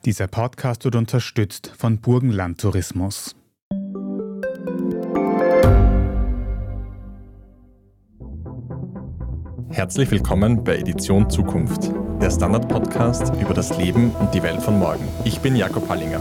Dieser Podcast wird unterstützt von Burgenland Tourismus. Herzlich willkommen bei Edition Zukunft, der Standard-Podcast über das Leben und die Welt von morgen. Ich bin Jakob Hallinger.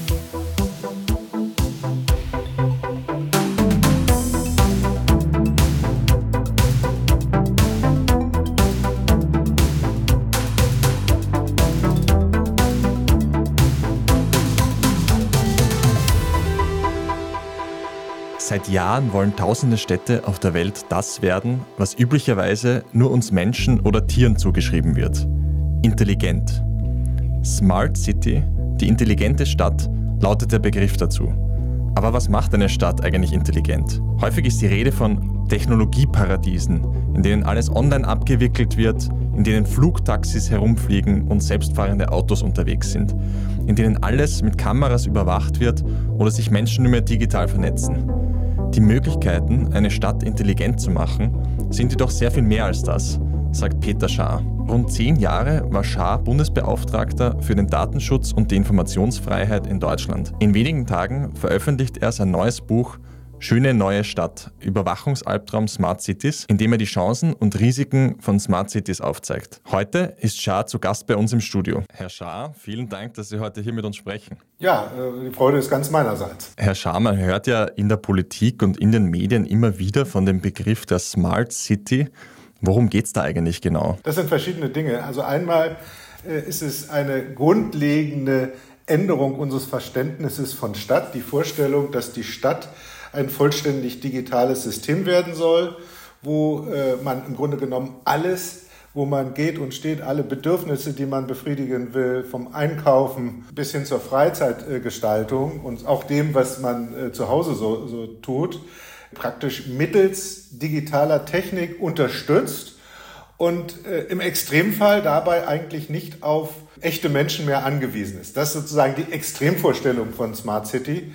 Seit Jahren wollen tausende Städte auf der Welt das werden, was üblicherweise nur uns Menschen oder Tieren zugeschrieben wird. Intelligent. Smart City, die intelligente Stadt, lautet der Begriff dazu. Aber was macht eine Stadt eigentlich intelligent? Häufig ist die Rede von Technologieparadiesen, in denen alles online abgewickelt wird, in denen Flugtaxis herumfliegen und selbstfahrende Autos unterwegs sind, in denen alles mit Kameras überwacht wird oder sich Menschen nur mehr digital vernetzen. Die Möglichkeiten, eine Stadt intelligent zu machen, sind jedoch sehr viel mehr als das, sagt Peter Schaar. Rund 10 Jahre war Schaar Bundesbeauftragter für den Datenschutz und die Informationsfreiheit in Deutschland. In wenigen Tagen veröffentlicht er sein neues Buch Schöne neue Stadt, Überwachungsalbtraum Smart Cities, in dem er die Chancen und Risiken von Smart Cities aufzeigt. Heute ist Schaar zu Gast bei uns im Studio. Herr Schaar, vielen Dank, dass Sie heute hier mit uns sprechen. Ja, die Freude ist ganz meinerseits. Herr Schaar, man hört ja in der Politik und in den Medien immer wieder von dem Begriff der Smart City. Worum geht es da eigentlich genau? Das sind verschiedene Dinge. Also einmal ist es eine grundlegende Änderung unseres Verständnisses von Stadt, die Vorstellung, dass die Stadt ein vollständig digitales System werden soll, wo man im Grunde genommen alles, wo man geht und steht, alle Bedürfnisse, die man befriedigen will, vom Einkaufen bis hin zur Freizeitgestaltung und auch dem, was man zu Hause so tut, praktisch mittels digitaler Technik unterstützt und im Extremfall dabei eigentlich nicht auf echte Menschen mehr angewiesen ist. Das ist sozusagen die Extremvorstellung von Smart City.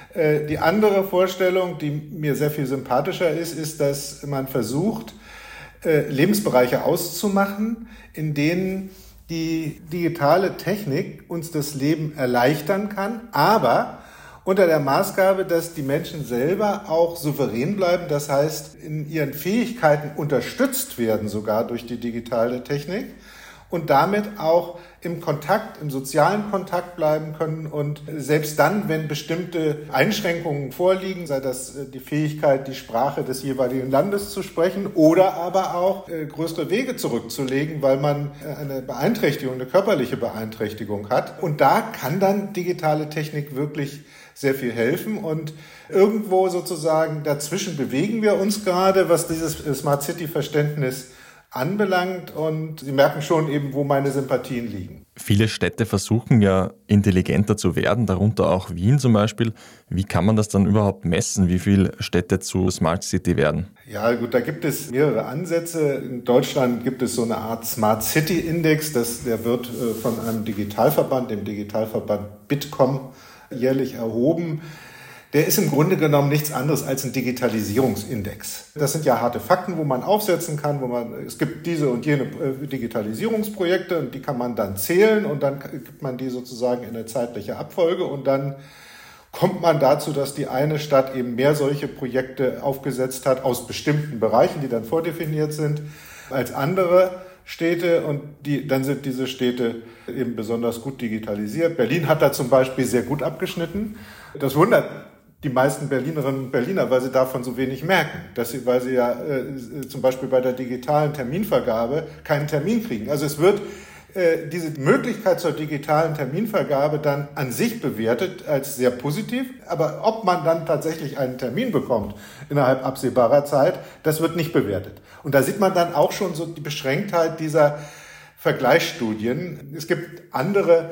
Die andere Vorstellung, die mir sehr viel sympathischer ist, dass man versucht, Lebensbereiche auszumachen, in denen die digitale Technik uns das Leben erleichtern kann, aber unter der Maßgabe, dass die Menschen selber auch souverän bleiben, das heißt, in ihren Fähigkeiten unterstützt werden, sogar durch die digitale Technik und damit auch im Kontakt, im sozialen Kontakt bleiben können und selbst dann, wenn bestimmte Einschränkungen vorliegen, sei das die Fähigkeit, die Sprache des jeweiligen Landes zu sprechen oder aber auch größere Wege zurückzulegen, weil man eine Beeinträchtigung, eine körperliche Beeinträchtigung hat. Und da kann dann digitale Technik wirklich sehr viel helfen und irgendwo sozusagen dazwischen bewegen wir uns gerade, was dieses Smart City-Verständnis anbelangt und Sie merken schon eben, wo meine Sympathien liegen. Viele Städte versuchen ja intelligenter zu werden, darunter auch Wien zum Beispiel. Wie kann man das dann überhaupt messen, wie viele Städte zu Smart City werden? Ja gut, da gibt es mehrere Ansätze. In Deutschland gibt es so eine Art Smart City Index, der wird von einem Digitalverband, dem Digitalverband Bitkom, jährlich erhoben. Der ist im Grunde genommen nichts anderes als ein Digitalisierungsindex. Das sind ja harte Fakten, wo man aufsetzen kann, es gibt diese und jene Digitalisierungsprojekte und die kann man dann zählen und dann gibt man die sozusagen in eine zeitliche Abfolge und dann kommt man dazu, dass die eine Stadt eben mehr solche Projekte aufgesetzt hat aus bestimmten Bereichen, die dann vordefiniert sind, als andere Städte und dann sind diese Städte eben besonders gut digitalisiert. Berlin hat da zum Beispiel sehr gut abgeschnitten. Das wundert die meisten Berlinerinnen und Berliner, weil sie davon so wenig merken, weil sie ja zum Beispiel bei der digitalen Terminvergabe keinen Termin kriegen. Also es wird diese Möglichkeit zur digitalen Terminvergabe dann an sich bewertet als sehr positiv, aber ob man dann tatsächlich einen Termin bekommt innerhalb absehbarer Zeit, das wird nicht bewertet. Und da sieht man dann auch schon so die Beschränktheit dieser Vergleichsstudien. Es gibt andere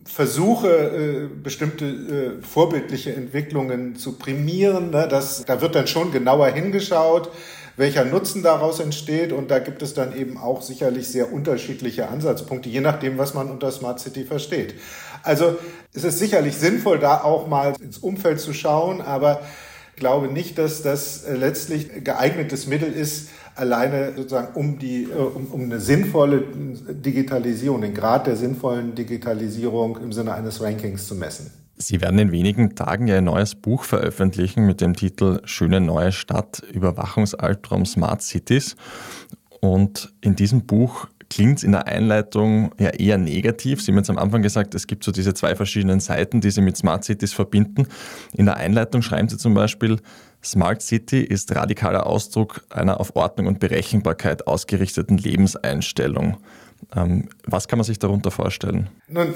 Versuche, bestimmte vorbildliche Entwicklungen zu prämieren. Da wird dann schon genauer hingeschaut, welcher Nutzen daraus entsteht. Und da gibt es dann eben auch sicherlich sehr unterschiedliche Ansatzpunkte, je nachdem, was man unter Smart City versteht. Also es ist sicherlich sinnvoll, da auch mal ins Umfeld zu schauen, aber Ich glaube nicht, dass das letztlich geeignetes Mittel ist, alleine sozusagen um eine sinnvolle Digitalisierung, den Grad der sinnvollen Digitalisierung im Sinne eines Rankings zu messen. Sie werden in wenigen Tagen ja ein neues Buch veröffentlichen mit dem Titel Schöne neue Stadt, Überwachungsaltraum Smart Cities. Und in diesem Buch klingt es in der Einleitung ja eher negativ. Sie haben jetzt am Anfang gesagt, es gibt so diese zwei verschiedenen Seiten, die Sie mit Smart Cities verbinden. In der Einleitung schreiben Sie zum Beispiel, Smart City ist radikaler Ausdruck einer auf Ordnung und Berechenbarkeit ausgerichteten Lebenseinstellung. Was kann man sich darunter vorstellen? Nun,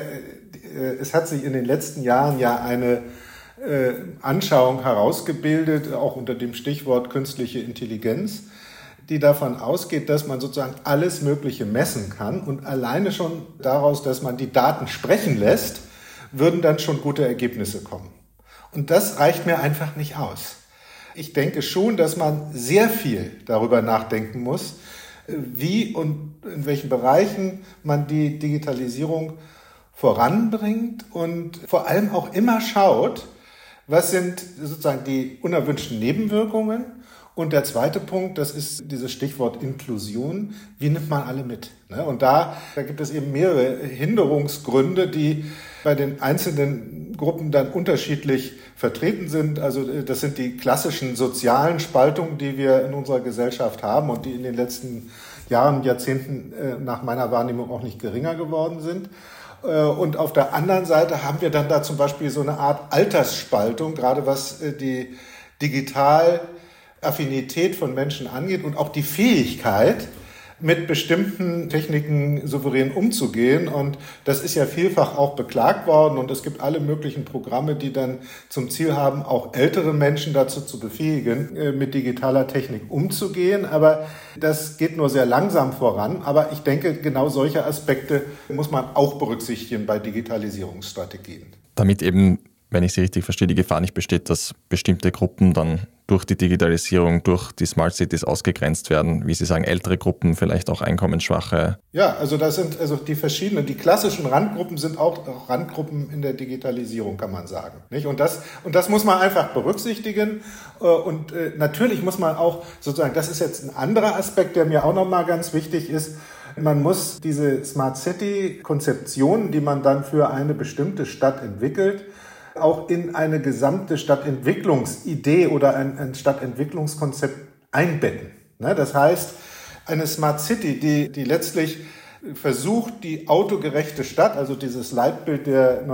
es hat sich in den letzten Jahren ja eine Anschauung herausgebildet, auch unter dem Stichwort künstliche Intelligenz, die davon ausgeht, dass man sozusagen alles Mögliche messen kann und alleine schon daraus, dass man die Daten sprechen lässt, würden dann schon gute Ergebnisse kommen. Und das reicht mir einfach nicht aus. Ich denke schon, dass man sehr viel darüber nachdenken muss, wie und in welchen Bereichen man die Digitalisierung voranbringt und vor allem auch immer schaut, was sind sozusagen die unerwünschten Nebenwirkungen. Und der zweite Punkt, das ist dieses Stichwort Inklusion. Wie nimmt man alle mit? Und da gibt es eben mehrere Hinderungsgründe, die bei den einzelnen Gruppen dann unterschiedlich vertreten sind. Also das sind die klassischen sozialen Spaltungen, die wir in unserer Gesellschaft haben und die in den letzten Jahren, Jahrzehnten nach meiner Wahrnehmung auch nicht geringer geworden sind. Und auf der anderen Seite haben wir dann da zum Beispiel so eine Art Altersspaltung, gerade was die Digitalaffinität von Menschen angeht und auch die Fähigkeit, mit bestimmten Techniken souverän umzugehen. Und das ist ja vielfach auch beklagt worden. Und es gibt alle möglichen Programme, die dann zum Ziel haben, auch ältere Menschen dazu zu befähigen, mit digitaler Technik umzugehen. Aber das geht nur sehr langsam voran. Aber ich denke, genau solche Aspekte muss man auch berücksichtigen bei Digitalisierungsstrategien. Damit eben, wenn ich Sie richtig verstehe, die Gefahr nicht besteht, dass bestimmte Gruppen dann durch die Digitalisierung, durch die Smart Cities ausgegrenzt werden, wie Sie sagen, ältere Gruppen, vielleicht auch einkommensschwache. Ja, also das sind die verschiedenen, die klassischen Randgruppen sind auch Randgruppen in der Digitalisierung, kann man sagen. Nicht? Und das muss man einfach berücksichtigen. Und natürlich muss man auch sozusagen, das ist jetzt ein anderer Aspekt, der mir auch nochmal ganz wichtig ist, man muss diese Smart City-Konzeption, die man dann für eine bestimmte Stadt entwickelt, auch in eine gesamte Stadtentwicklungsidee oder ein Stadtentwicklungskonzept einbetten. Das heißt, eine Smart City, die letztlich versucht, die autogerechte Stadt, also dieses Leitbild der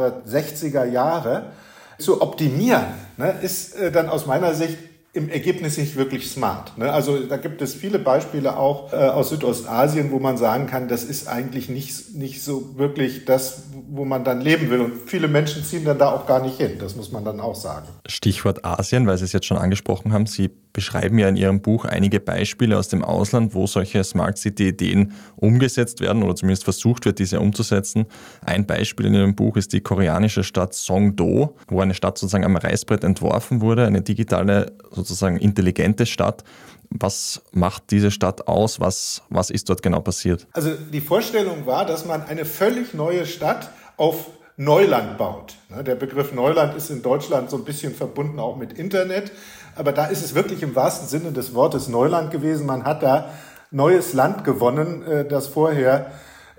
1960er Jahre, zu optimieren, ist dann aus meiner Sicht im Ergebnis nicht wirklich smart. Also da gibt es viele Beispiele auch aus Südostasien, wo man sagen kann, das ist eigentlich nicht so wirklich das, wo man dann leben will. Und viele Menschen ziehen dann da auch gar nicht hin. Das muss man dann auch sagen. Stichwort Asien, weil Sie es jetzt schon angesprochen haben. Sie beschreiben ja in Ihrem Buch einige Beispiele aus dem Ausland, wo solche Smart City-Ideen umgesetzt werden oder zumindest versucht wird, diese umzusetzen. Ein Beispiel in Ihrem Buch ist die koreanische Stadt Songdo, wo eine Stadt sozusagen am Reißbrett entworfen wurde, eine digitale, sozusagen intelligente Stadt. Was macht diese Stadt aus? Was ist dort genau passiert? Also die Vorstellung war, dass man eine völlig neue Stadt auf Neuland baut. Der Begriff Neuland ist in Deutschland so ein bisschen verbunden auch mit Internet. Aber da ist es wirklich im wahrsten Sinne des Wortes Neuland gewesen. Man hat da neues Land gewonnen, das vorher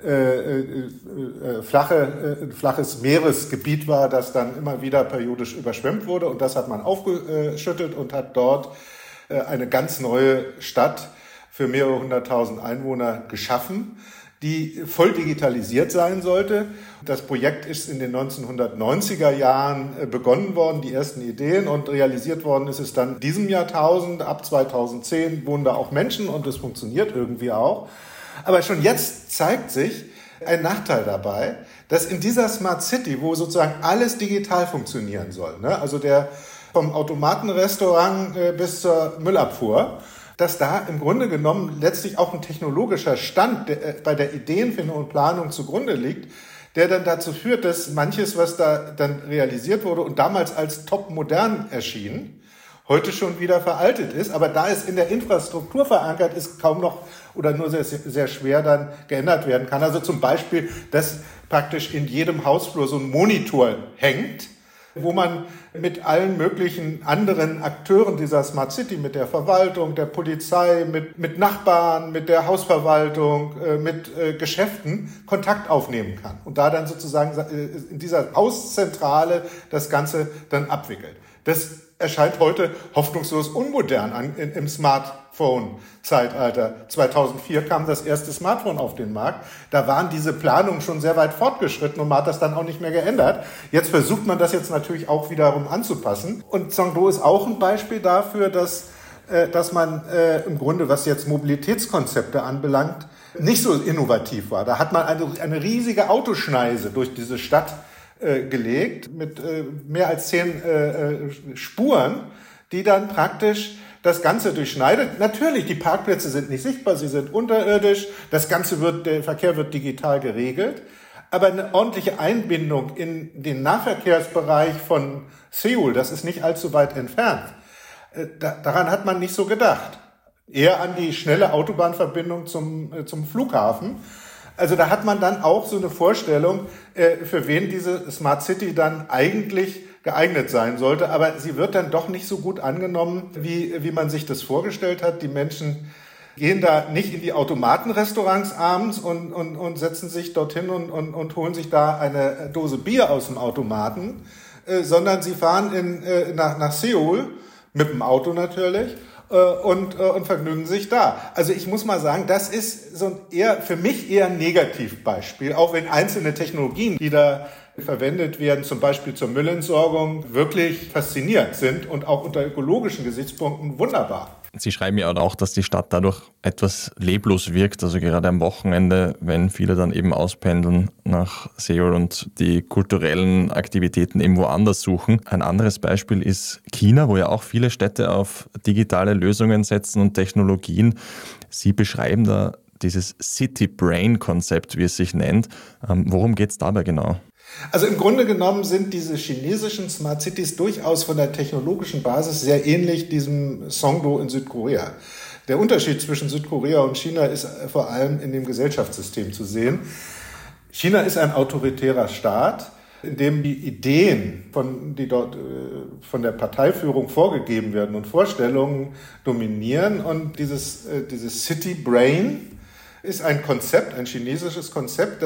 flaches Meeresgebiet war, das dann immer wieder periodisch überschwemmt wurde. Und das hat man aufgeschüttet und hat dort eine ganz neue Stadt für mehrere hunderttausend Einwohner geschaffen, die voll digitalisiert sein sollte. Das Projekt ist in den 1990er Jahren begonnen worden, die ersten Ideen, und realisiert worden ist es dann in diesem Jahrtausend. Ab 2010 wohnen da auch Menschen und es funktioniert irgendwie auch. Aber schon jetzt zeigt sich ein Nachteil dabei, dass in dieser Smart City, wo sozusagen alles digital funktionieren soll, also vom Automatenrestaurant bis zur Müllabfuhr, dass da im Grunde genommen letztlich auch ein technologischer Stand bei der Ideenfindung und Planung zugrunde liegt, der dann dazu führt, dass manches, was da dann realisiert wurde und damals als top modern erschien, heute schon wieder veraltet ist. Aber da es in der Infrastruktur verankert ist, kaum noch oder nur sehr, sehr schwer dann geändert werden kann. Also zum Beispiel, dass praktisch in jedem Hausflur so ein Monitor hängt, wo man mit allen möglichen anderen Akteuren dieser Smart City, mit der Verwaltung, der Polizei, mit Nachbarn, mit der Hausverwaltung, mit Geschäften Kontakt aufnehmen kann und da dann sozusagen in dieser Hauszentrale das Ganze dann abwickelt. Das erscheint heute hoffnungslos unmodern im Smartphone-Zeitalter. 2004 kam das erste Smartphone auf den Markt. Da waren diese Planungen schon sehr weit fortgeschritten und man hat das dann auch nicht mehr geändert. Jetzt versucht man das jetzt natürlich auch wiederum anzupassen. Und Zhongduo ist auch ein Beispiel dafür, dass man im Grunde, was jetzt Mobilitätskonzepte anbelangt, nicht so innovativ war. Da hat man eine riesige Autoschneise durch diese Stadt gelegt mit mehr als 10 Spuren, die dann praktisch das Ganze durchschneidet. Natürlich, die Parkplätze sind nicht sichtbar, sie sind unterirdisch, der Verkehr wird digital geregelt, aber eine ordentliche Einbindung in den Nahverkehrsbereich von Seoul, das ist nicht allzu weit entfernt, daran hat man nicht so gedacht. Eher an die schnelle Autobahnverbindung zum Flughafen. Also da hat man dann auch so eine Vorstellung, für wen diese Smart City dann eigentlich geeignet sein sollte. Aber sie wird dann doch nicht so gut angenommen, wie man sich das vorgestellt hat. Die Menschen gehen da nicht in die Automatenrestaurants abends und setzen sich dorthin und holen sich da eine Dose Bier aus dem Automaten, sondern sie fahren nach Seoul, mit dem Auto natürlich, und vergnügen sich da. Also ich muss mal sagen, das ist für mich eher ein Negativbeispiel, auch wenn einzelne Technologien, die da verwendet werden, zum Beispiel zur Müllentsorgung, wirklich faszinierend sind und auch unter ökologischen Gesichtspunkten wunderbar. Sie schreiben ja auch, dass die Stadt dadurch etwas leblos wirkt, also gerade am Wochenende, wenn viele dann eben auspendeln nach Seoul und die kulturellen Aktivitäten eben woanders suchen. Ein anderes Beispiel ist China, wo ja auch viele Städte auf digitale Lösungen setzen und Technologien. Sie beschreiben da dieses City Brain Konzept, wie es sich nennt. Worum geht es dabei genau? Also im Grunde genommen sind diese chinesischen Smart Cities durchaus von der technologischen Basis sehr ähnlich diesem Songdo in Südkorea. Der Unterschied zwischen Südkorea und China ist vor allem in dem Gesellschaftssystem zu sehen. China ist ein autoritärer Staat, in dem die Ideen, die dort von der Parteiführung vorgegeben werden und Vorstellungen dominieren. Und dieses City Brain ist ein Konzept, ein chinesisches Konzept,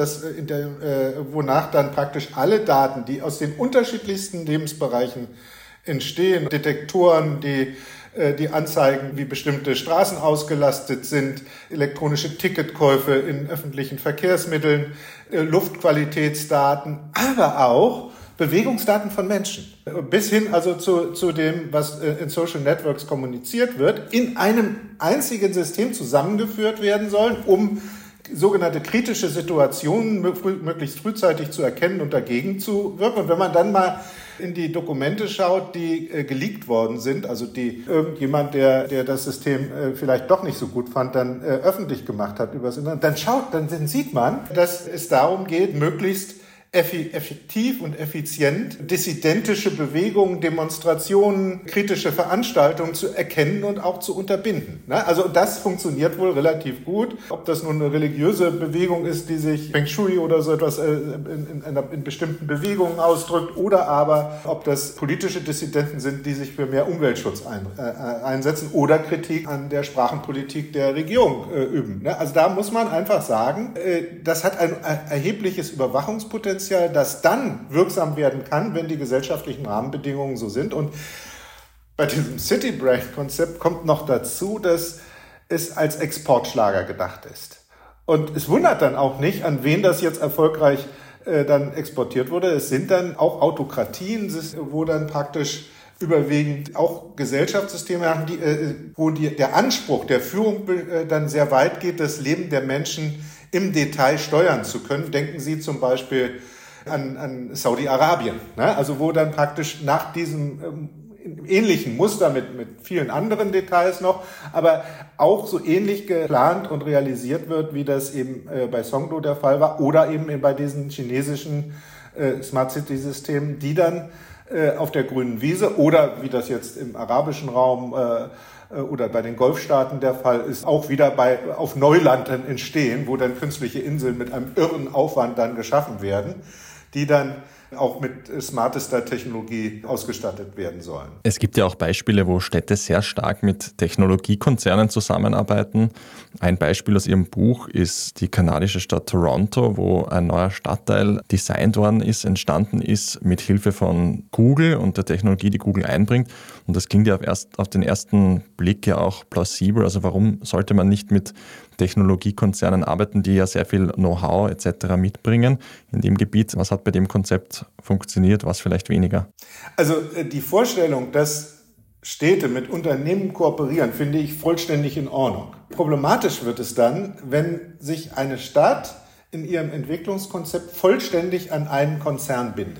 wonach dann praktisch alle Daten, die aus den unterschiedlichsten Lebensbereichen entstehen, Detektoren, die anzeigen, wie bestimmte Straßen ausgelastet sind, elektronische Ticketkäufe in öffentlichen Verkehrsmitteln, Luftqualitätsdaten, aber auch Bewegungsdaten von Menschen. Bis hin also zu dem, was in Social Networks kommuniziert wird, in einem einzigen System zusammengeführt werden sollen, um sogenannte kritische Situationen möglichst frühzeitig zu erkennen und dagegen zu wirken. Und wenn man dann mal in die Dokumente schaut, die geleakt worden sind, also die irgendjemand, der das System vielleicht doch nicht so gut fand, dann öffentlich gemacht hat übers Internet, dann sieht man, dass es darum geht, möglichst effektiv und effizient dissidentische Bewegungen, Demonstrationen, kritische Veranstaltungen zu erkennen und auch zu unterbinden. Also das funktioniert wohl relativ gut. Ob das nun eine religiöse Bewegung ist, die sich Feng Shui oder so etwas in bestimmten Bewegungen ausdrückt, oder aber ob das politische Dissidenten sind, die sich für mehr Umweltschutz einsetzen oder Kritik an der Sprachenpolitik der Regierung üben. Also da muss man einfach sagen, das hat ein erhebliches Überwachungspotenzial, das dann wirksam werden kann, wenn die gesellschaftlichen Rahmenbedingungen so sind. Und bei diesem City Brain Konzept kommt noch dazu, dass es als Exportschlager gedacht ist. Und es wundert dann auch nicht, an wen das jetzt erfolgreich dann exportiert wurde. Es sind dann auch Autokratien, wo dann praktisch überwiegend auch Gesellschaftssysteme haben, wo der Anspruch der Führung dann sehr weit geht, das Leben der Menschen im Detail steuern zu können. Denken Sie zum Beispiel an Saudi-Arabien, also wo dann praktisch nach diesem ähnlichen Muster mit vielen anderen Details noch, aber auch so ähnlich geplant und realisiert wird, wie das eben bei Songdo der Fall war oder eben bei diesen chinesischen Smart City Systemen, die dann auf der grünen Wiese oder wie das jetzt im arabischen Raum oder bei den Golfstaaten der Fall ist, auch wieder auf Neuland dann entstehen, wo dann künstliche Inseln mit einem irren Aufwand dann geschaffen werden, die dann auch mit smartester Technologie ausgestattet werden sollen. Es gibt ja auch Beispiele, wo Städte sehr stark mit Technologiekonzernen zusammenarbeiten. Ein Beispiel aus Ihrem Buch ist die kanadische Stadt Toronto, wo ein neuer Stadtteil designt worden ist, entstanden ist mit Hilfe von Google und der Technologie, die Google einbringt. Und das klingt ja auf den ersten Blick ja auch plausibel. Also warum sollte man nicht mit Technologiekonzernen arbeiten, die ja sehr viel Know-how etc. mitbringen in dem Gebiet? Was hat bei dem Konzept funktioniert, was vielleicht weniger? Also die Vorstellung, dass Städte mit Unternehmen kooperieren, finde ich vollständig in Ordnung. Problematisch wird es dann, wenn sich eine Stadt in ihrem Entwicklungskonzept vollständig an einen Konzern bindet.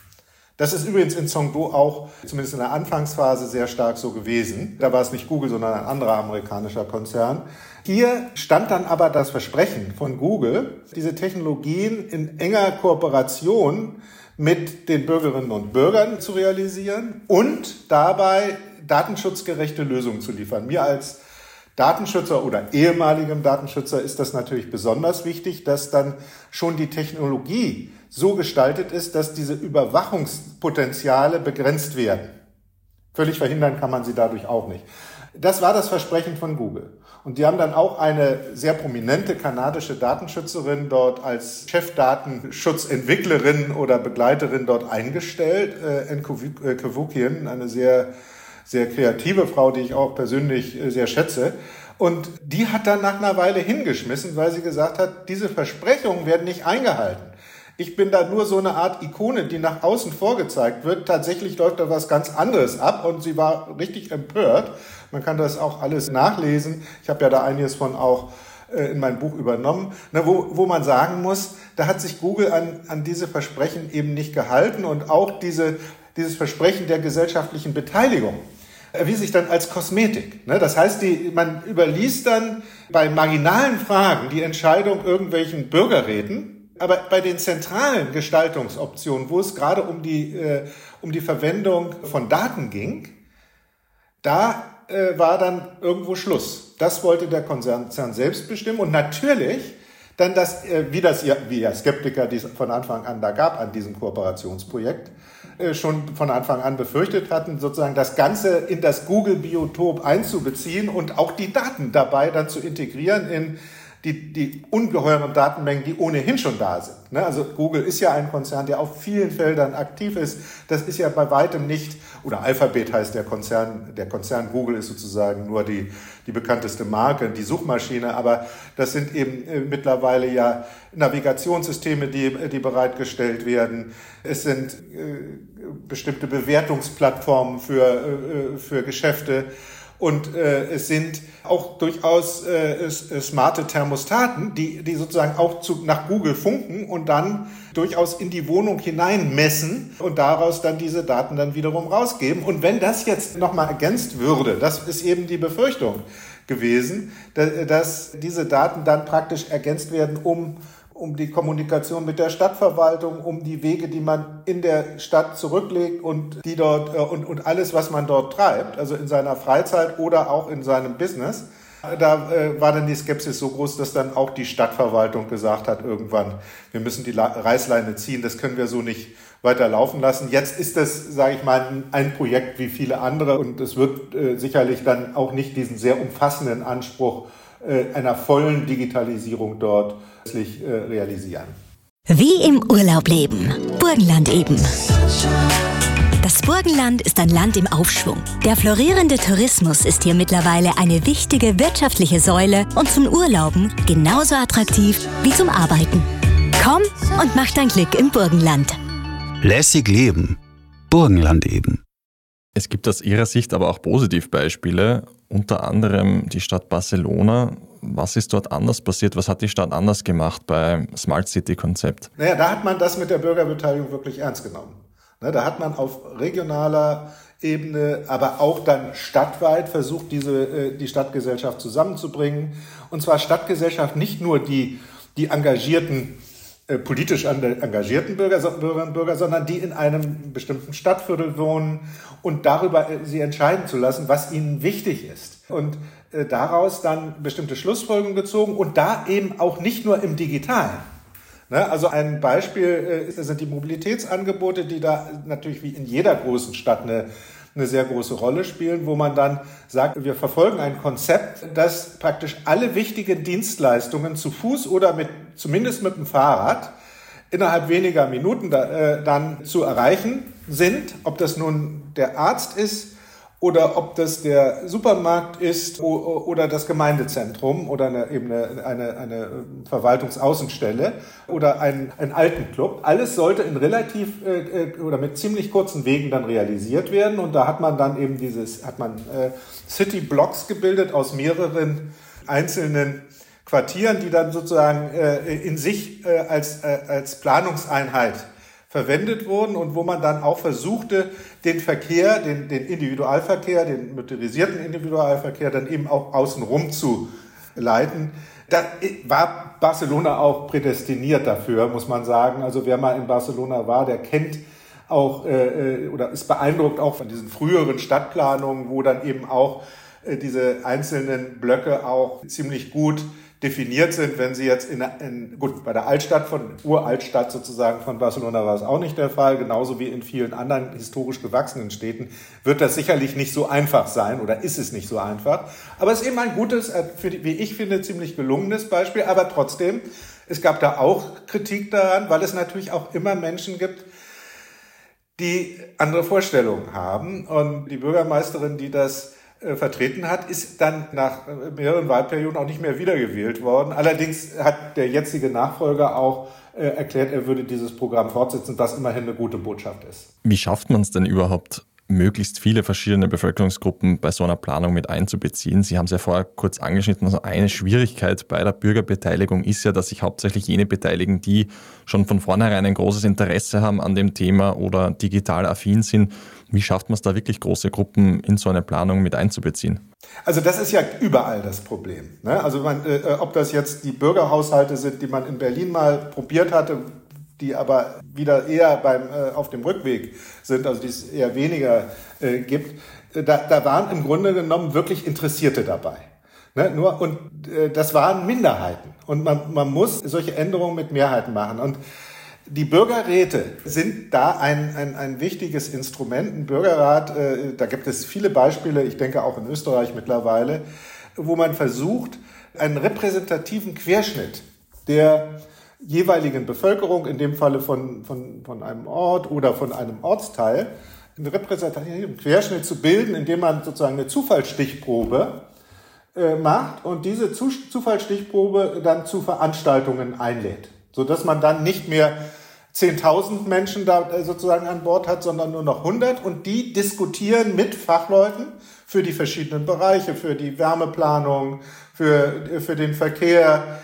Das ist übrigens in Chengdu auch, zumindest in der Anfangsphase, sehr stark so gewesen. Da war es nicht Google, sondern ein anderer amerikanischer Konzern. Hier stand dann aber das Versprechen von Google, diese Technologien in enger Kooperation mit den Bürgerinnen und Bürgern zu realisieren und dabei datenschutzgerechte Lösungen zu liefern. Mir als Datenschützer oder ehemaligem Datenschützer ist das natürlich besonders wichtig, dass dann schon die Technologie so gestaltet ist, dass diese Überwachungspotenziale begrenzt werden. Völlig verhindern kann man sie dadurch auch nicht. Das war das Versprechen von Google. Und die haben dann auch eine sehr prominente kanadische Datenschützerin dort als Chefdatenschutzentwicklerin oder Begleiterin dort eingestellt, Anne Cavoukian, eine sehr, sehr kreative Frau, die ich auch persönlich sehr schätze. Und die hat dann nach einer Weile hingeschmissen, weil sie gesagt hat, diese Versprechungen werden nicht eingehalten. Ich bin da nur so eine Art Ikone, die nach außen vorgezeigt wird. Tatsächlich läuft da was ganz anderes ab und sie war richtig empört. Man kann das auch alles nachlesen. Ich habe ja da einiges von auch in mein Buch übernommen, wo man sagen muss, da hat sich Google an diese Versprechen eben nicht gehalten und auch dieses Versprechen der gesellschaftlichen Beteiligung erwies sich dann als Kosmetik. Das heißt, man überließ dann bei marginalen Fragen die Entscheidung irgendwelchen Bürgerräten. Aber bei den zentralen Gestaltungsoptionen, wo es gerade um die Verwendung von Daten ging, da war dann irgendwo Schluss. Das wollte der Konzern selbst bestimmen und natürlich dann wie ja Skeptiker, die es von Anfang an da gab an diesem Kooperationsprojekt, schon von Anfang an befürchtet hatten, sozusagen das Ganze in das Google-Biotop einzubeziehen und auch die Daten dabei dann zu integrieren in die ungeheuren Datenmengen, die ohnehin schon da sind. Also Google ist ja ein Konzern, der auf vielen Feldern aktiv ist. Das ist ja bei weitem nicht, oder Alphabet heißt der Konzern Google ist sozusagen nur die bekannteste Marke, die Suchmaschine, aber das sind eben mittlerweile ja Navigationssysteme, die bereitgestellt werden. Es sind bestimmte Bewertungsplattformen für Geschäfte. Und es sind auch durchaus smarte Thermostaten, die sozusagen auch nach Google funken und dann durchaus in die Wohnung hinein messen und daraus dann diese Daten dann wiederum rausgeben. Und wenn das jetzt nochmal ergänzt würde, das ist eben die Befürchtung gewesen, dass diese Daten dann praktisch ergänzt werden, um die Kommunikation mit der Stadtverwaltung, um die Wege, die man in der Stadt zurücklegt und die dort und alles, was man dort treibt, also in seiner Freizeit oder auch in seinem Business. Da war dann die Skepsis so groß, dass dann auch die Stadtverwaltung gesagt hat, irgendwann, wir müssen die Reißleine ziehen, das können wir so nicht weiter laufen lassen. Jetzt ist das, sage ich mal, ein Projekt wie viele andere und es wird sicherlich dann auch nicht diesen sehr umfassenden Anspruch einer vollen Digitalisierung dort realisieren. Wie im Urlaub leben. Burgenland eben. Das Burgenland ist ein Land im Aufschwung. Der florierende Tourismus ist hier mittlerweile eine wichtige wirtschaftliche Säule und zum Urlauben genauso attraktiv wie zum Arbeiten. Komm und mach dein Glück im Burgenland. Lässig leben. Burgenland eben. Es gibt aus Ihrer Sicht aber auch Positivbeispiele, unter anderem die Stadt Barcelona. Was ist dort anders passiert? Was hat die Stadt anders gemacht beim Smart City-Konzept? Da hat man das mit der Bürgerbeteiligung wirklich ernst genommen. Da hat man auf regionaler Ebene, aber auch dann stadtweit versucht, die Stadtgesellschaft zusammenzubringen. Und zwar Stadtgesellschaft nicht nur die engagierten, politisch engagierten Bürgerinnen und Bürger, sondern die in einem bestimmten Stadtviertel wohnen und darüber sie entscheiden zu lassen, was ihnen wichtig ist. Und daraus dann bestimmte Schlussfolgerungen gezogen und da eben auch nicht nur im Digitalen, Also ein Beispiel sind die Mobilitätsangebote, die da natürlich wie in jeder großen Stadt eine sehr große Rolle spielen, wo man dann sagt, wir verfolgen ein Konzept, das praktisch alle wichtigen Dienstleistungen zu Fuß oder zumindest mit dem Fahrrad innerhalb weniger Minuten dann zu erreichen sind. Ob das nun der Arzt ist oder ob das der Supermarkt ist oder das Gemeindezentrum oder eine Verwaltungsaußenstelle oder ein Altenclub. Alles sollte in relativ oder mit ziemlich kurzen Wegen dann realisiert werden. Und da hat man dann eben City-Blocks gebildet aus mehreren einzelnen Quartieren, die dann sozusagen in sich als Planungseinheit verwendet wurden und wo man dann auch versuchte, den Verkehr, den Individualverkehr, den motorisierten Individualverkehr dann eben auch außenrum zu leiten. Da war Barcelona auch prädestiniert dafür, muss man sagen. Also wer mal in Barcelona war, der kennt auch oder ist beeindruckt auch von diesen früheren Stadtplanungen, wo dann eben auch diese einzelnen Blöcke auch ziemlich gut definiert sind. Wenn Sie jetzt bei der Uraltstadt sozusagen von Barcelona war es auch nicht der Fall, genauso wie in vielen anderen historisch gewachsenen Städten, wird das sicherlich nicht so einfach sein oder ist es nicht so einfach. Aber es ist eben ein gutes, wie ich finde, ziemlich gelungenes Beispiel. Aber trotzdem, es gab da auch Kritik daran, weil es natürlich auch immer Menschen gibt, die andere Vorstellungen haben. Und die Bürgermeisterin, die das vertreten hat, ist dann nach mehreren Wahlperioden auch nicht mehr wiedergewählt worden. Allerdings hat der jetzige Nachfolger auch erklärt, er würde dieses Programm fortsetzen, was immerhin eine gute Botschaft ist. Wie schafft man es denn überhaupt, möglichst viele verschiedene Bevölkerungsgruppen bei so einer Planung mit einzubeziehen? Sie haben es ja vorher kurz angeschnitten. Also eine Schwierigkeit bei der Bürgerbeteiligung ist ja, dass sich hauptsächlich jene beteiligen, die schon von vornherein ein großes Interesse haben an dem Thema oder digital affin sind. Wie schafft man es da wirklich, große Gruppen in so eine Planung mit einzubeziehen? Also das ist ja überall das Problem. Also ob das jetzt die Bürgerhaushalte sind, die man in Berlin mal probiert hatte, die aber wieder eher auf dem Rückweg sind, also die es eher weniger gibt, da waren im Grunde genommen wirklich Interessierte dabei. Und das waren Minderheiten. Und man muss solche Änderungen mit Mehrheiten machen. Und die Bürgerräte sind da ein wichtiges Instrument. Ein Bürgerrat, da gibt es viele Beispiele, ich denke auch in Österreich mittlerweile, wo man versucht, einen repräsentativen Querschnitt der jeweiligen Bevölkerung, in dem Falle von einem Ort oder von einem Ortsteil, einen repräsentativen Querschnitt zu bilden, indem man sozusagen eine Zufallsstichprobe macht und diese Zufallsstichprobe dann zu Veranstaltungen einlädt, sodass man dann nicht mehr 10.000 Menschen da sozusagen an Bord hat, sondern nur noch 100 und die diskutieren mit Fachleuten für die verschiedenen Bereiche, für die Wärmeplanung, für den Verkehr,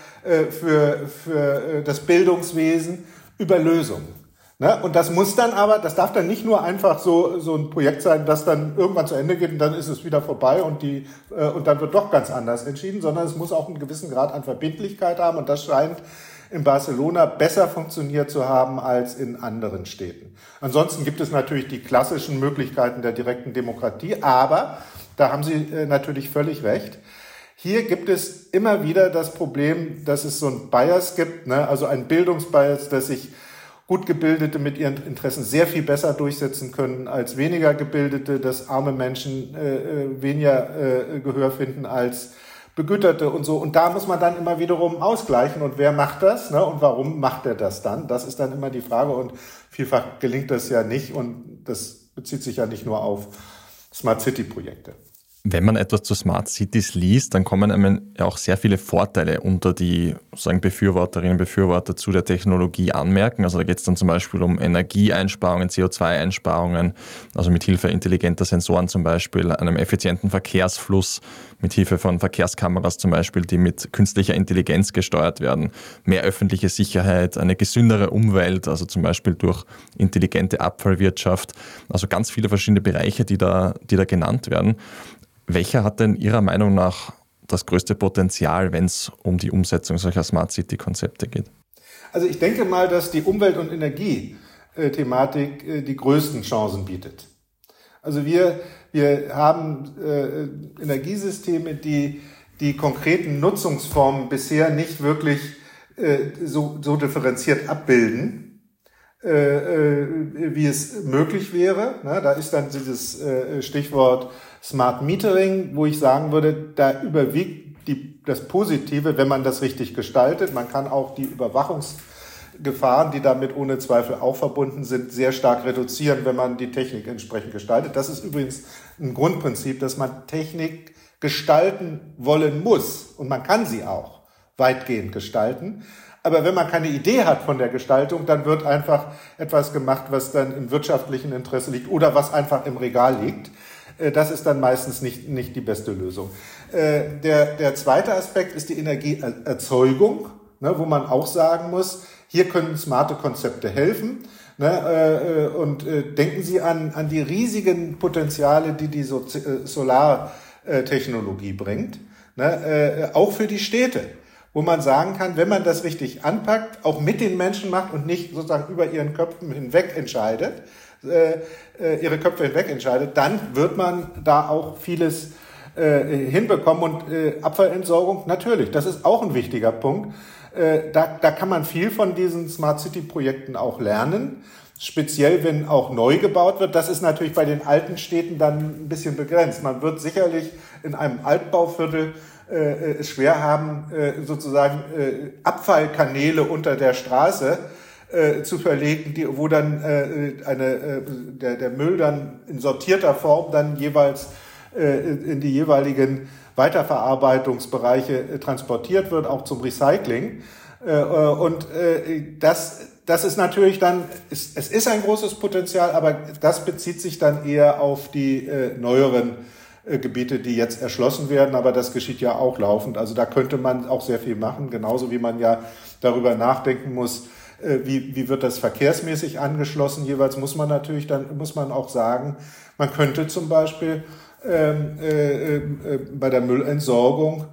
für das Bildungswesen über Lösungen. Und das darf dann nicht nur einfach so ein Projekt sein, das dann irgendwann zu Ende geht und dann ist es wieder vorbei und dann wird doch ganz anders entschieden, sondern es muss auch einen gewissen Grad an Verbindlichkeit haben und das scheint in Barcelona besser funktioniert zu haben als in anderen Städten. Ansonsten gibt es natürlich die klassischen Möglichkeiten der direkten Demokratie, aber da haben Sie natürlich völlig recht. Hier gibt es immer wieder das Problem, dass es so ein Bias gibt, also ein Bildungsbias, dass sich gut Gebildete mit ihren Interessen sehr viel besser durchsetzen können als weniger Gebildete, dass arme Menschen weniger Gehör finden als Begüterte und so. Und da muss man dann immer wiederum ausgleichen. Und wer macht das? Und warum macht er das dann? Das ist dann immer die Frage. Und vielfach gelingt das ja nicht. Und das bezieht sich ja nicht nur auf Smart City-Projekte. Wenn man etwas zu Smart Cities liest, dann kommen einem ja auch sehr viele Vorteile unter die sozusagen Befürworterinnen und Befürworter zu der Technologie anmerken. Also da geht es dann zum Beispiel um Energieeinsparungen, CO2-Einsparungen, also mit Hilfe intelligenter Sensoren zum Beispiel, einem effizienten Verkehrsfluss, mit Hilfe von Verkehrskameras zum Beispiel, die mit künstlicher Intelligenz gesteuert werden, mehr öffentliche Sicherheit, eine gesündere Umwelt, also zum Beispiel durch intelligente Abfallwirtschaft, also ganz viele verschiedene Bereiche, die da genannt werden. Welcher hat denn Ihrer Meinung nach das größte Potenzial, wenn es um die Umsetzung solcher Smart City-Konzepte geht? Also ich denke mal, dass die Umwelt- und Energiethematik die größten Chancen bietet. Also wir haben Energiesysteme, die konkreten Nutzungsformen bisher nicht wirklich so differenziert abbilden, wie es möglich wäre. Da ist dann dieses Stichwort Smart Metering, wo ich sagen würde, da überwiegt das Positive, wenn man das richtig gestaltet. Man kann auch die Überwachungsgefahren, die damit ohne Zweifel auch verbunden sind, sehr stark reduzieren, wenn man die Technik entsprechend gestaltet. Das ist übrigens ein Grundprinzip, dass man Technik gestalten wollen muss. Und man kann sie auch weitgehend gestalten. Aber wenn man keine Idee hat von der Gestaltung, dann wird einfach etwas gemacht, was dann im wirtschaftlichen Interesse liegt oder was einfach im Regal liegt. Das ist dann meistens nicht die beste Lösung. Der zweite Aspekt ist die Energieerzeugung, wo man auch sagen muss, hier können smarte Konzepte helfen. Und denken Sie an die riesigen Potenziale, die Solartechnologie bringt, auch für die Städte, wo man sagen kann, wenn man das richtig anpackt, auch mit den Menschen macht und nicht sozusagen über ihre Köpfe hinweg entscheidet, dann wird man da auch vieles hinbekommen. Und Abfallentsorgung, natürlich, das ist auch ein wichtiger Punkt. Da kann man viel von diesen Smart City-Projekten auch lernen, speziell wenn auch neu gebaut wird. Das ist natürlich bei den alten Städten dann ein bisschen begrenzt. Man wird sicherlich in einem Altbauviertel es schwer haben, sozusagen Abfallkanäle unter der Straße zu verlegen, wo dann der Müll dann in sortierter Form dann jeweils in die jeweiligen Weiterverarbeitungsbereiche transportiert wird, auch zum Recycling. Und das ist natürlich dann, es ist ein großes Potenzial, aber das bezieht sich dann eher auf die neueren Gebiete, die jetzt erschlossen werden, aber das geschieht ja auch laufend. Also da könnte man auch sehr viel machen, genauso wie man ja darüber nachdenken muss, wie wird das verkehrsmäßig angeschlossen. Jeweils muss man auch sagen, man könnte zum Beispiel bei der Müllentsorgung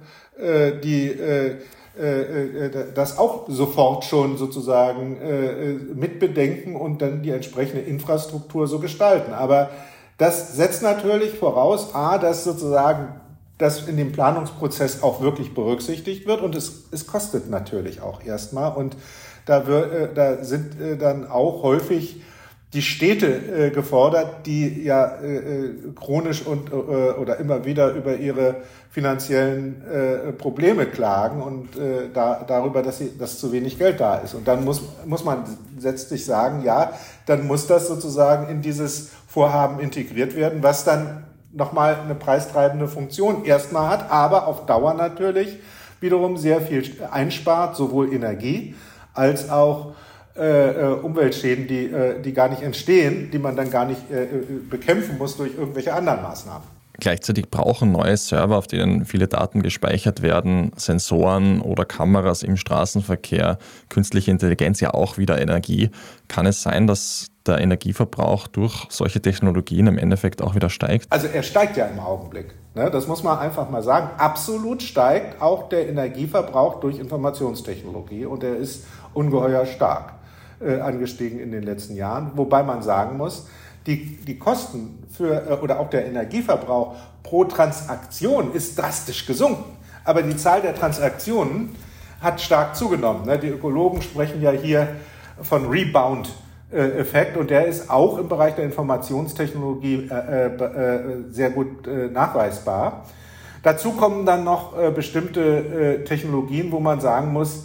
das auch sofort schon sozusagen mitbedenken und dann die entsprechende Infrastruktur so gestalten. Aber das setzt natürlich voraus, dass sozusagen das in dem Planungsprozess auch wirklich berücksichtigt wird, und es kostet natürlich auch erstmal, und da sind dann auch häufig die Städte gefordert, die ja chronisch oder immer wieder über ihre finanziellen Probleme klagen und darüber, dass zu wenig Geld da ist. Und dann muss man letztlich sagen, ja, dann muss das sozusagen in dieses Vorhaben integriert werden, was dann nochmal eine preistreibende Funktion erstmal hat, aber auf Dauer natürlich wiederum sehr viel einspart, sowohl Energie als auch Umweltschäden, die gar nicht entstehen, die man dann gar nicht bekämpfen muss durch irgendwelche anderen Maßnahmen. Gleichzeitig brauchen neue Server, auf denen viele Daten gespeichert werden, Sensoren oder Kameras im Straßenverkehr, künstliche Intelligenz ja auch wieder Energie. Kann es sein, dass der Energieverbrauch durch solche Technologien im Endeffekt auch wieder steigt? Also er steigt ja im Augenblick. Das muss man einfach mal sagen. Absolut steigt auch der Energieverbrauch durch Informationstechnologie, und er ist ungeheuer stark angestiegen in den letzten Jahren. Wobei man sagen muss, die Kosten oder auch der Energieverbrauch pro Transaktion ist drastisch gesunken. Aber die Zahl der Transaktionen hat stark zugenommen. Die Ökologen sprechen ja hier von Rebound-Effekt, und der ist auch im Bereich der Informationstechnologie sehr gut nachweisbar. Dazu kommen dann noch bestimmte Technologien, wo man sagen muss,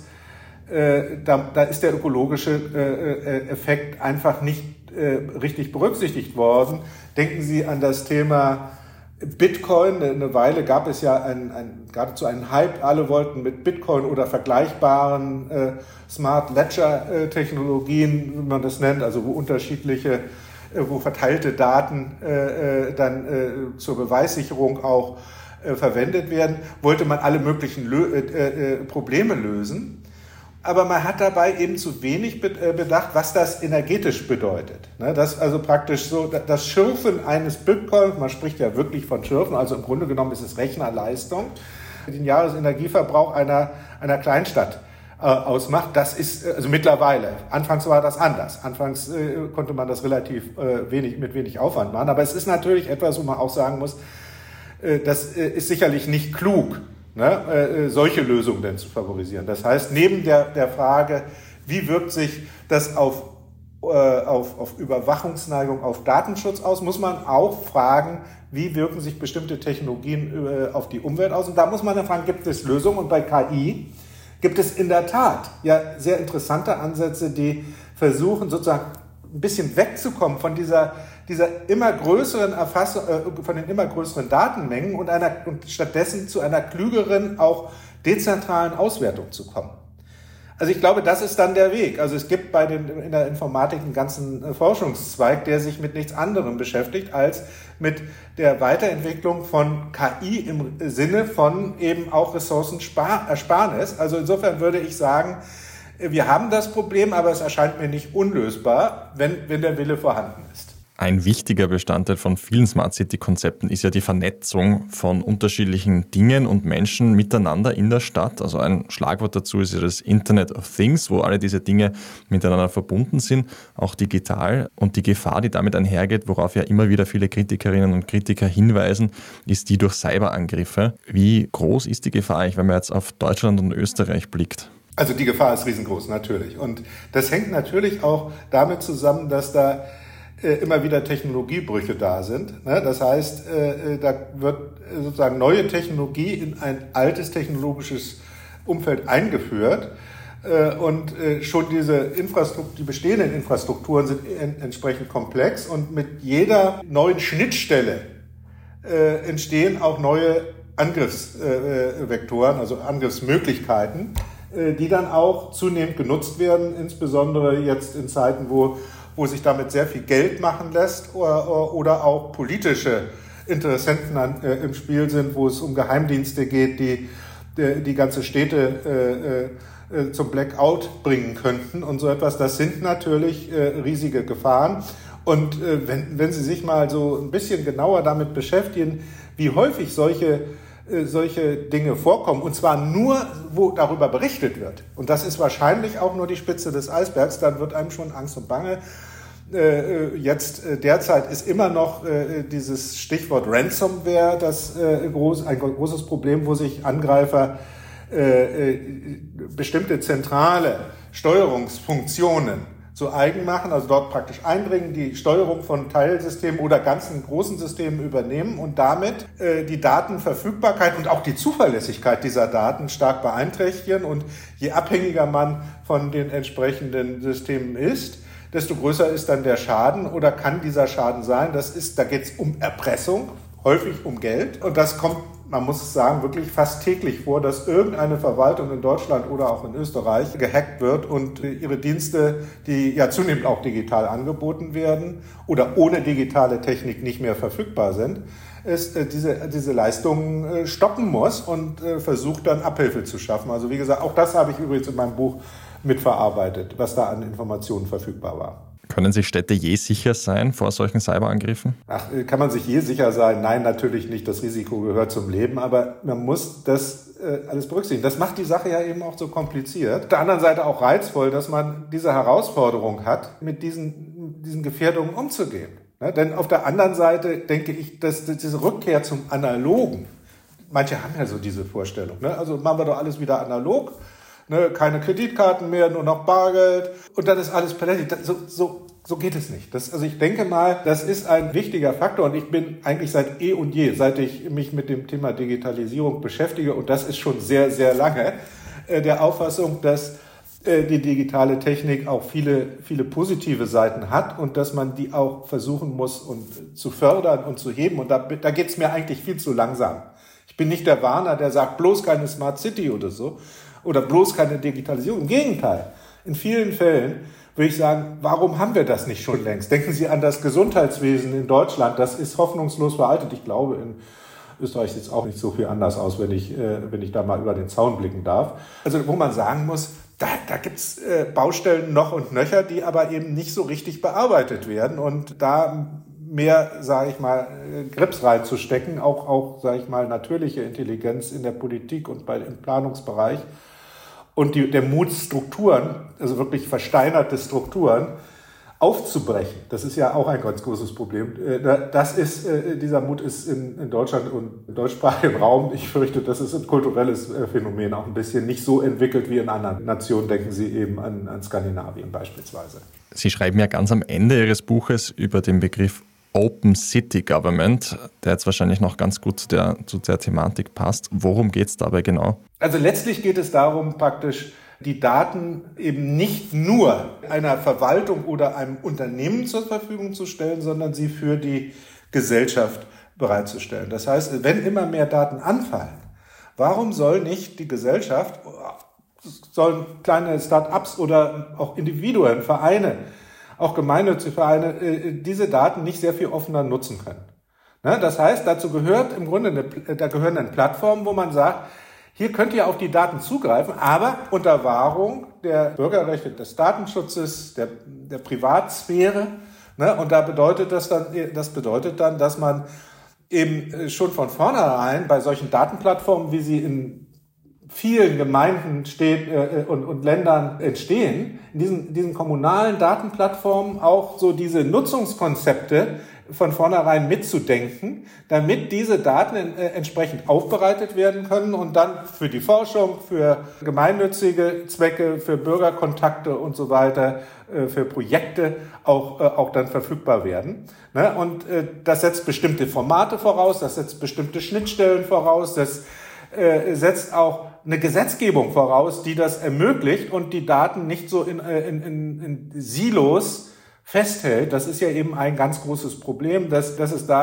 da ist der ökologische Effekt einfach nicht richtig berücksichtigt worden. Denken Sie an das Thema Bitcoin. Eine Weile gab es ja geradezu einen Hype. Alle wollten mit Bitcoin oder vergleichbaren Smart Ledger Technologien, wie man das nennt, also wo verteilte Daten dann zur Beweissicherung auch verwendet werden, wollte man alle möglichen Probleme lösen. Aber man hat dabei eben zu wenig bedacht, was das energetisch bedeutet. Das also praktisch so, das Schürfen eines Bitcoins, man spricht ja wirklich von Schürfen, also im Grunde genommen ist es Rechnerleistung, den Jahresenergieverbrauch einer Kleinstadt ausmacht. Das ist also mittlerweile. Anfangs war das anders. Anfangs konnte man das relativ mit wenig Aufwand machen. Aber es ist natürlich etwas, wo man auch sagen muss, das ist sicherlich nicht klug, solche Lösungen denn zu favorisieren. Das heißt, neben der Frage, wie wirkt sich das auf Überwachungsneigung, auf Datenschutz aus, muss man auch fragen, wie wirken sich bestimmte Technologien auf die Umwelt aus. Und da muss man dann fragen, gibt es Lösungen? Und bei KI gibt es in der Tat ja sehr interessante Ansätze, die versuchen sozusagen ein bisschen wegzukommen von dieser immer größeren Erfassung, von den immer größeren Datenmengen und stattdessen zu einer klügeren, auch dezentralen Auswertung zu kommen. Also ich glaube, das ist dann der Weg. Also es gibt in der Informatik einen ganzen Forschungszweig, der sich mit nichts anderem beschäftigt, als mit der Weiterentwicklung von KI im Sinne von eben auch Ressourcenersparnis. Also insofern würde ich sagen, wir haben das Problem, aber es erscheint mir nicht unlösbar, wenn der Wille vorhanden ist. Ein wichtiger Bestandteil von vielen Smart City-Konzepten ist ja die Vernetzung von unterschiedlichen Dingen und Menschen miteinander in der Stadt. Also ein Schlagwort dazu ist ja das Internet of Things, wo alle diese Dinge miteinander verbunden sind, auch digital. Und die Gefahr, die damit einhergeht, worauf ja immer wieder viele Kritikerinnen und Kritiker hinweisen, ist die durch Cyberangriffe. Wie groß ist die Gefahr eigentlich, wenn man jetzt auf Deutschland und Österreich blickt? Also die Gefahr ist riesengroß, natürlich. Und das hängt natürlich auch damit zusammen, dass da immer wieder Technologiebrüche da sind. Das heißt, da wird sozusagen neue Technologie in ein altes technologisches Umfeld eingeführt und schon die bestehenden Infrastrukturen sind entsprechend komplex und mit jeder neuen Schnittstelle entstehen auch neue Angriffsvektoren, also Angriffsmöglichkeiten, die dann auch zunehmend genutzt werden, insbesondere jetzt in Zeiten, wo sich damit sehr viel Geld machen lässt oder auch politische Interessenten im Spiel sind, wo es um Geheimdienste geht, die ganze Städte zum Blackout bringen könnten und so etwas. Das sind natürlich riesige Gefahren. Und wenn Sie sich mal so ein bisschen genauer damit beschäftigen, wie häufig solche Dinge vorkommen, und zwar nur, wo darüber berichtet wird. Und das ist wahrscheinlich auch nur die Spitze des Eisbergs, dann wird einem schon Angst und Bange. Derzeit ist immer noch dieses Stichwort Ransomware ein großes Problem, wo sich Angreifer bestimmte zentrale Steuerungsfunktionen zu eigen machen, also dort praktisch eindringen, die Steuerung von Teilsystemen oder ganzen großen Systemen übernehmen und damit die Datenverfügbarkeit und auch die Zuverlässigkeit dieser Daten stark beeinträchtigen. Und je abhängiger man von den entsprechenden Systemen ist, desto größer ist dann der Schaden oder kann dieser Schaden sein. Da geht es um Erpressung, häufig um Geld. Und das kommt, man muss es sagen, wirklich fast täglich vor, dass irgendeine Verwaltung in Deutschland oder auch in Österreich gehackt wird und ihre Dienste, die ja zunehmend auch digital angeboten werden oder ohne digitale Technik nicht mehr verfügbar sind, diese Leistungen stoppen muss und versucht dann Abhilfe zu schaffen. Also wie gesagt, auch das habe ich übrigens in meinem Buch mitverarbeitet, was da an Informationen verfügbar war. Können sich Städte je sicher sein vor solchen Cyberangriffen? Kann man sich je sicher sein? Nein, natürlich nicht. Das Risiko gehört zum Leben, aber man muss das alles berücksichtigen. Das macht die Sache ja eben auch so kompliziert. Auf der anderen Seite auch reizvoll, dass man diese Herausforderung hat, mit diesen Gefährdungen umzugehen. Denn auf der anderen Seite denke ich, dass diese Rückkehr zum Analogen, manche haben ja so diese Vorstellung, also machen wir doch alles wieder analog, keine Kreditkarten mehr, nur noch Bargeld und dann ist alles paletti. So geht es nicht. Also ich denke mal, das ist ein wichtiger Faktor und ich bin eigentlich seit eh und je, seit ich mich mit dem Thema Digitalisierung beschäftige, und das ist schon sehr, sehr lange, der Auffassung, dass die digitale Technik auch viele, viele positive Seiten hat und dass man die auch versuchen muss und zu fördern und zu heben. Und da geht es mir eigentlich viel zu langsam. Ich bin nicht der Warner, der sagt, bloß keine Smart City oder so oder bloß keine Digitalisierung. Im Gegenteil, in vielen Fällen würde ich sagen, warum haben wir das nicht schon längst? Denken Sie an das Gesundheitswesen in Deutschland, das ist hoffnungslos veraltet. Ich glaube, in Österreich sieht es auch nicht so viel anders aus, wenn ich da mal über den Zaun blicken darf. Also wo man sagen muss, da gibt's Baustellen noch und nöcher, die aber eben nicht so richtig bearbeitet werden. Und da mehr, sage ich mal, Grips reinzustecken, auch sage ich mal, natürliche Intelligenz in der Politik und im Planungsbereich und der Mut, Strukturen, also wirklich versteinerte Strukturen, aufzubrechen. Das ist ja auch ein ganz großes Problem. Dieser Mut ist in Deutschland und im deutschsprachigen Raum, ich fürchte, das ist ein kulturelles Phänomen, auch ein bisschen nicht so entwickelt wie in anderen Nationen. Denken Sie eben an Skandinavien beispielsweise. Sie schreiben ja ganz am Ende Ihres Buches über den Begriff Open City Government, der jetzt wahrscheinlich noch ganz gut zu der Thematik passt. Worum geht es dabei genau? Also letztlich geht es darum, praktisch die Daten eben nicht nur einer Verwaltung oder einem Unternehmen zur Verfügung zu stellen, sondern sie für die Gesellschaft bereitzustellen. Das heißt, wenn immer mehr Daten anfallen, warum soll nicht die Gesellschaft, sollen kleine Start-ups oder auch Individuen, Vereine, auch gemeinnützige Vereine, diese Daten nicht sehr viel offener nutzen können? Das heißt, dazu gehört im Grunde da gehören dann Plattformen, wo man sagt, hier könnt ihr auf die Daten zugreifen, aber unter Wahrung der Bürgerrechte, des Datenschutzes, der Privatsphäre. Und das bedeutet dann, dass man eben schon von vornherein bei solchen Datenplattformen, wie sie in vielen Gemeinden und Ländern entstehen, in diesen kommunalen Datenplattformen auch so diese Nutzungskonzepte von vornherein mitzudenken, damit diese Daten entsprechend aufbereitet werden können und dann für die Forschung, für gemeinnützige Zwecke, für Bürgerkontakte und so weiter, für Projekte auch dann verfügbar werden. Und das setzt bestimmte Formate voraus, das setzt bestimmte Schnittstellen voraus, das setzt auch eine Gesetzgebung voraus, die das ermöglicht und die Daten nicht so in Silos festhält. Das ist ja eben ein ganz großes Problem, dass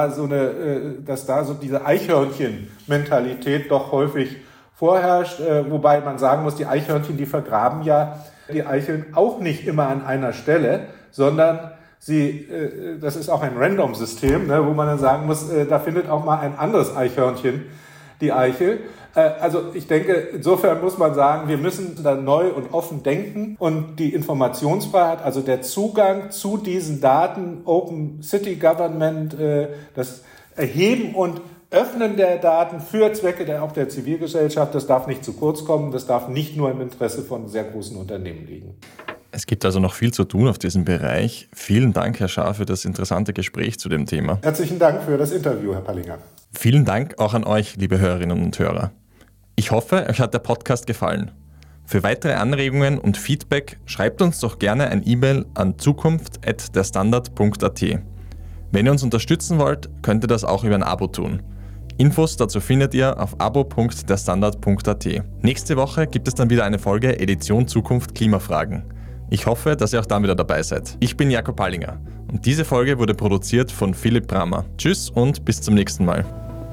diese Eichhörnchen-Mentalität doch häufig vorherrscht, wobei man sagen muss, die Eichhörnchen, die vergraben ja die Eicheln auch nicht immer an einer Stelle, sondern das ist auch ein Random-System, wo man dann sagen muss, da findet auch mal ein anderes Eichhörnchen die Eichel. Also ich denke, insofern muss man sagen, wir müssen da neu und offen denken und die Informationsfreiheit, also der Zugang zu diesen Daten, Open City Government, das Erheben und Öffnen der Daten für Zwecke auch der Zivilgesellschaft, das darf nicht zu kurz kommen, das darf nicht nur im Interesse von sehr großen Unternehmen liegen. Es gibt also noch viel zu tun auf diesem Bereich. Vielen Dank, Herr Schaar, für das interessante Gespräch zu dem Thema. Herzlichen Dank für das Interview, Herr Pallinger. Vielen Dank auch an euch, liebe Hörerinnen und Hörer. Ich hoffe, euch hat der Podcast gefallen. Für weitere Anregungen und Feedback schreibt uns doch gerne ein E-Mail an zukunft@derstandard.at. Wenn ihr uns unterstützen wollt, könnt ihr das auch über ein Abo tun. Infos dazu findet ihr auf abo.derstandard.at. Nächste Woche gibt es dann wieder eine Folge Edition Zukunft Klimafragen. Ich hoffe, dass ihr auch dann wieder dabei seid. Ich bin Jakob Pallinger und diese Folge wurde produziert von Philipp Brammer. Tschüss und bis zum nächsten Mal.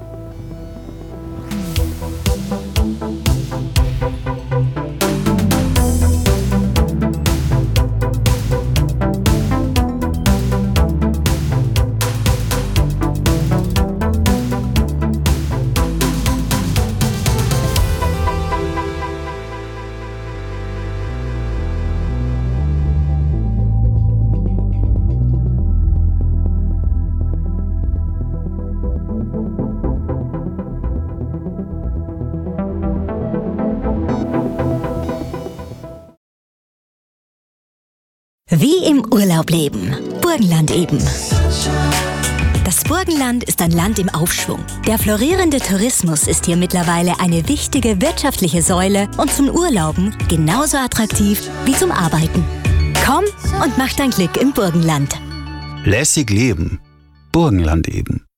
Wie im Urlaub leben. Burgenland eben. Das Burgenland ist ein Land im Aufschwung. Der florierende Tourismus ist hier mittlerweile eine wichtige wirtschaftliche Säule und zum Urlauben genauso attraktiv wie zum Arbeiten. Komm und mach dein Glück im Burgenland. Lässig leben. Burgenland eben.